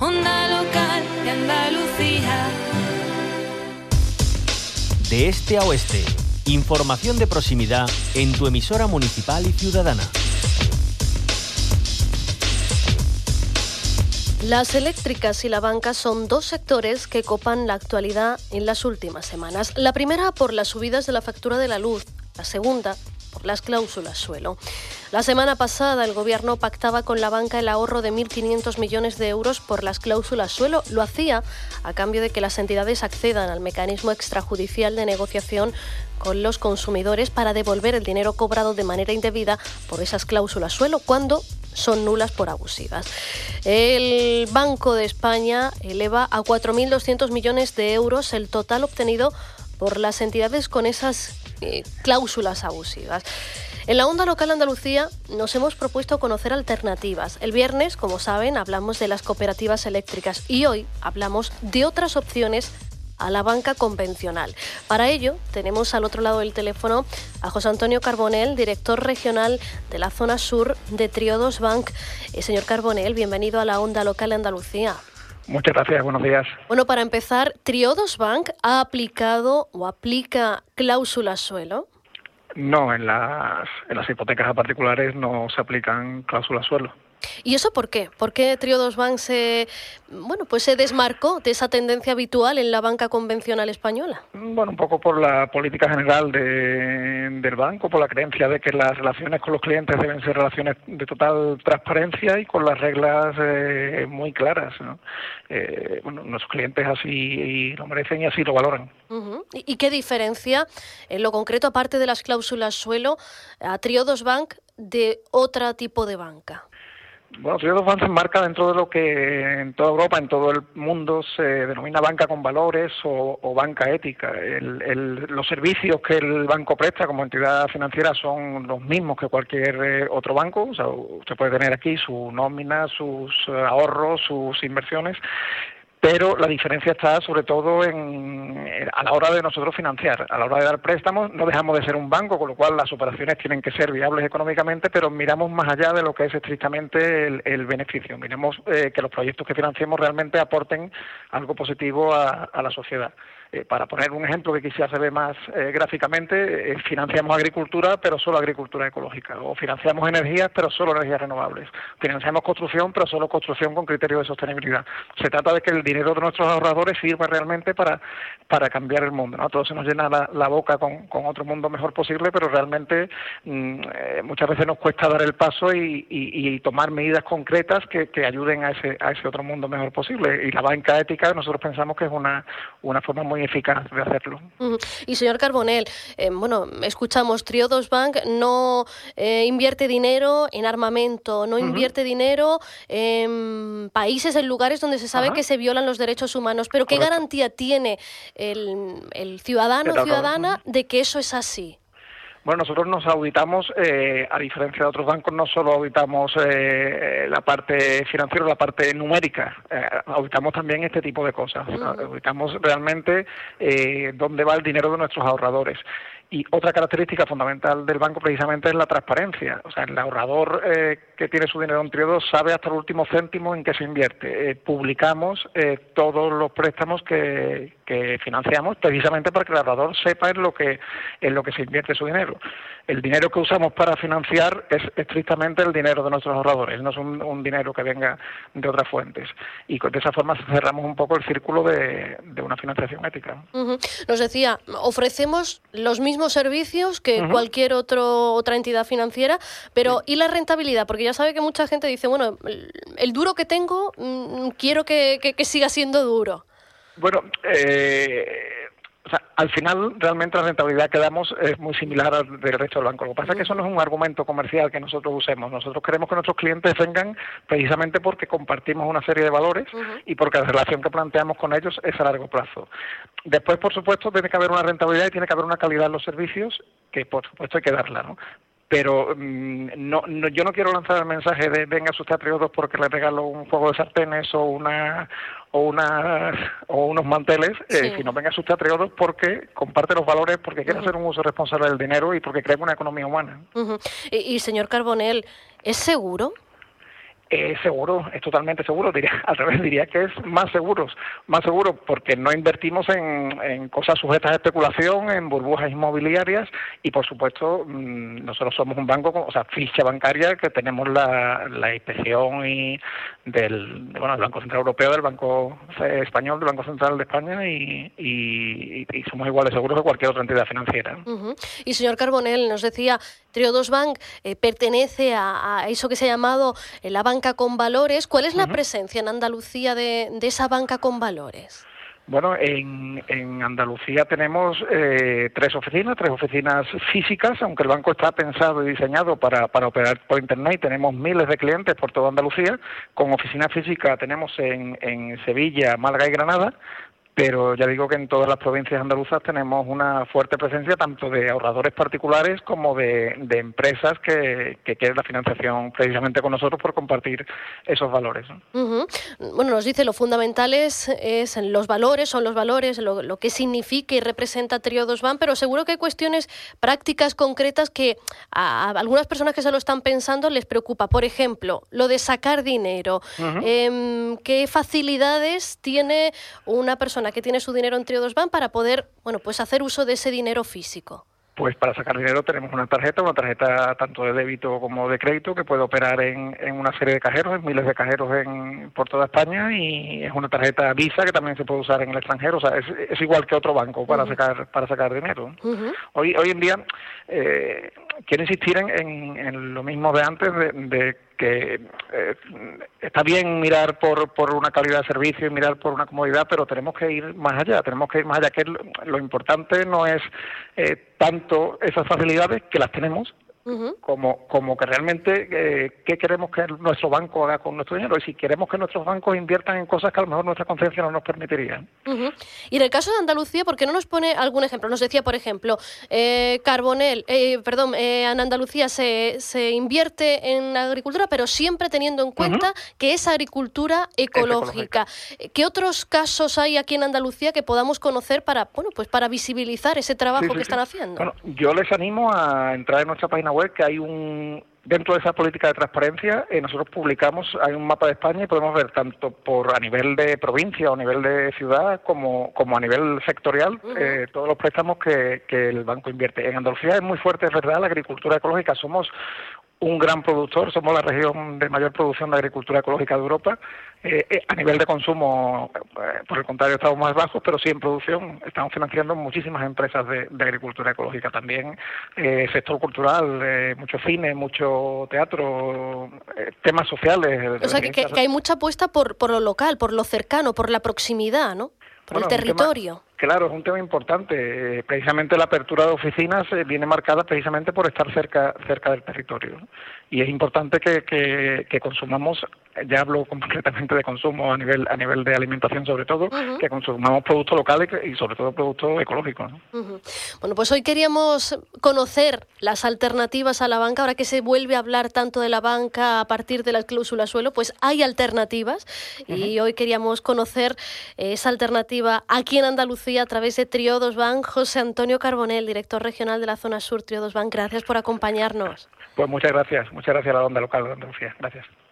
Onda Local de Andalucía. De este a oeste, información de proximidad en tu emisora municipal y ciudadana. Las eléctricas y la banca son dos sectores que copan la actualidad en las últimas semanas. La primera por las subidas de la factura de la luz, la segunda por las cláusulas suelo. La semana pasada el Gobierno pactaba con la banca el ahorro de 1.500 millones de euros por las cláusulas suelo. Lo hacía a cambio de que las entidades accedan al mecanismo extrajudicial de negociación con los consumidores para devolver el dinero cobrado de manera indebida por esas cláusulas suelo cuando son nulas por abusivas. El Banco de España eleva a 4.200 millones de euros el total obtenido por las entidades con esas cláusulas abusivas. En la Onda Local Andalucía nos hemos propuesto conocer alternativas. El viernes, como saben, hablamos de las cooperativas eléctricas y hoy hablamos de otras opciones a la banca convencional. Para ello, tenemos al otro lado del teléfono a José Antonio Carbonell, director regional de la zona sur de Triodos Bank. Señor Carbonell, bienvenido a la Onda Local Andalucía. Muchas gracias, buenos días. Bueno, para empezar, ¿Triodos Bank ha aplicado o aplica cláusulas suelo? No, en las hipotecas a particulares no se aplican cláusulas suelo. ¿Y eso por qué? ¿Por qué Triodos Bank se desmarcó de esa tendencia habitual en la banca convencional española? Bueno, un poco por la política general del banco, por la creencia de que las relaciones con los clientes deben ser relaciones de total transparencia y con las reglas muy claras, ¿no? Nuestros clientes así lo merecen y así lo valoran. Uh-huh. ¿Y qué diferencia, en lo concreto, aparte de las cláusulas suelo, a Triodos Bank de otro tipo de banca? Bueno, Triodos Bank se enmarca dentro de lo que en toda Europa, en todo el mundo, se denomina banca con valores o banca ética. Los servicios que el banco presta como entidad financiera son los mismos que cualquier otro banco. O sea, usted puede tener aquí su nómina, sus ahorros, sus inversiones, pero la diferencia está sobre todo a la hora de nosotros financiar. A la hora de dar préstamos no dejamos de ser un banco, con lo cual las operaciones tienen que ser viables económicamente, pero miramos más allá de lo que es estrictamente el beneficio. Miremos que los proyectos que financiemos realmente aporten algo positivo a la sociedad. Para poner un ejemplo que quizás se ve más gráficamente, financiamos agricultura, pero solo agricultura ecológica, o financiamos energías, pero solo energías renovables, financiamos construcción, pero solo construcción con criterios de sostenibilidad. Se trata de que el dinero de nuestros ahorradores sirva realmente para cambiar el mundo, ¿no? Todos se nos llena la boca con otro mundo mejor posible, pero realmente muchas veces nos cuesta dar el paso y tomar medidas concretas que ayuden a ese otro mundo mejor posible. Y la banca ética nosotros pensamos que es una forma muy eficaz de hacerlo. Y señor Carbonell, escuchamos Triodos Bank no invierte dinero en armamento, no invierte dinero en países, en lugares donde se sabe que se violan los derechos humanos, pero ¿qué garantía tiene el ciudadano o ciudadana de que eso es así? Bueno, nosotros nos auditamos, a diferencia de otros bancos, no solo auditamos la parte financiera, la parte numérica, auditamos también este tipo de cosas. Auditamos realmente dónde va el dinero de nuestros ahorradores. Y otra característica fundamental del banco precisamente es la transparencia. O sea, el ahorrador que tiene su dinero en Triodos sabe hasta el último céntimo en qué se invierte. Publicamos todos los préstamos que financiamos precisamente para que el ahorrador sepa en lo que se invierte su dinero. El dinero que usamos para financiar es estrictamente el dinero de nuestros ahorradores, no es un dinero que venga de otras fuentes. Y de esa forma cerramos un poco el círculo de una financiación ética. Nos decía, ofrecemos los mismos servicios que cualquier otra entidad financiera, pero ¿y la rentabilidad? Porque ya sabe que mucha gente dice, bueno, el duro que tengo, quiero que siga siendo duro. Bueno, al final realmente la rentabilidad que damos es muy similar al del resto del banco. Lo que pasa es que eso no es un argumento comercial que nosotros usemos. Nosotros queremos que nuestros clientes vengan precisamente porque compartimos una serie de valores y porque la relación que planteamos con ellos es a largo plazo. Después, por supuesto, tiene que haber una rentabilidad y tiene que haber una calidad en los servicios que, por supuesto, hay que darla, ¿no? Pero yo no quiero lanzar el mensaje de venga usted a Triodos porque le regalo un juego de sartenes o unos manteles, sino venga usted a Triodos porque comparte los valores, porque quiere hacer un uso responsable del dinero y porque crea una economía humana. Y señor Carbonell, ¿es seguro? Seguro, es totalmente seguro, al revés, diría que es más seguro, porque no invertimos en cosas sujetas a especulación, en burbujas inmobiliarias y, por supuesto, nosotros somos un banco, ficha bancaria, que tenemos la inspección del Banco Central Europeo, del Banco Español, del Banco Central de España y somos igual de seguros que cualquier otra entidad financiera. Uh-huh. Y, señor Carbonell, nos decía, Triodos Bank pertenece a eso que se ha llamado la banca con valores. ¿Cuál es la presencia en Andalucía de esa banca con valores? Bueno, en Andalucía tenemos tres oficinas físicas, aunque el banco está pensado y diseñado para operar por Internet y tenemos miles de clientes por toda Andalucía. Con oficina física tenemos en Sevilla, Málaga y Granada, pero ya digo que en todas las provincias andaluzas tenemos una fuerte presencia tanto de ahorradores particulares como de empresas que quieren la financiación precisamente con nosotros por compartir esos valores, ¿no? Uh-huh. Bueno, nos dice lo fundamental son los valores, lo que significa y representa Triodos Bank, pero seguro que hay cuestiones prácticas concretas que a algunas personas que se lo están pensando les preocupa. Por ejemplo, lo de sacar dinero. Uh-huh. ¿Qué facilidades tiene una persona que tiene su dinero en Triodos Bank para poder, hacer uso de ese dinero físico? Pues para sacar dinero tenemos una tarjeta tanto de débito como de crédito que puede operar en una serie de cajeros, en miles de cajeros por toda España, y es una tarjeta Visa que también se puede usar en el extranjero, es igual que otro banco para sacar dinero. Uh-huh. Hoy en día quiero insistir en lo mismo de antes, de que está bien mirar por una calidad de servicio y mirar por una comodidad, pero tenemos que ir más allá, que lo importante no es tanto esas facilidades, que las tenemos, uh-huh, como que realmente qué queremos que nuestro banco haga con nuestro dinero, y si queremos que nuestros bancos inviertan en cosas que a lo mejor nuestra conciencia no nos permitiría. Uh-huh. Y en el caso de Andalucía, ¿por qué no nos pone algún ejemplo? Nos decía, por ejemplo, en Andalucía se invierte en agricultura, pero siempre teniendo en cuenta, uh-huh, que es agricultura ecológica. ¿Qué otros casos hay aquí en Andalucía que podamos conocer para visibilizar ese trabajo que están haciendo? Bueno, yo les animo a entrar en nuestra página web, que hay dentro de esa política de transparencia, nosotros hay un mapa de España y podemos ver tanto a nivel de provincia o a nivel de ciudad como a nivel sectorial, uh-huh, todos los préstamos que el banco invierte. En Andalucía es muy fuerte, es verdad, la agricultura ecológica. Somos un gran productor, somos la región de mayor producción de agricultura ecológica de Europa. A nivel de consumo, por el contrario, estamos más bajos, pero sí en producción estamos financiando muchísimas empresas de agricultura ecológica. También sector cultural, mucho cine, mucho teatro, temas sociales. O sea, que hay mucha apuesta por lo local, por lo cercano, por la proximidad, ¿no? Por el territorio. Claro, es un tema importante. Precisamente la apertura de oficinas viene marcada precisamente por estar cerca del territorio. Y es importante que consumamos, ya hablo concretamente de consumo a nivel de alimentación sobre todo, uh-huh, que consumamos productos locales y sobre todo productos ecológicos, ¿no? Uh-huh. Bueno, pues hoy queríamos conocer las alternativas a la banca. Ahora que se vuelve a hablar tanto de la banca a partir de la cláusula suelo, pues hay alternativas, uh-huh, y hoy queríamos conocer esa alternativa aquí en Andalucía a través de Triodos Bank. José Antonio Carbonell, director regional de la zona sur Triodos Bank, gracias por acompañarnos. Pues muchas gracias a la onda local de Andalucía. Gracias.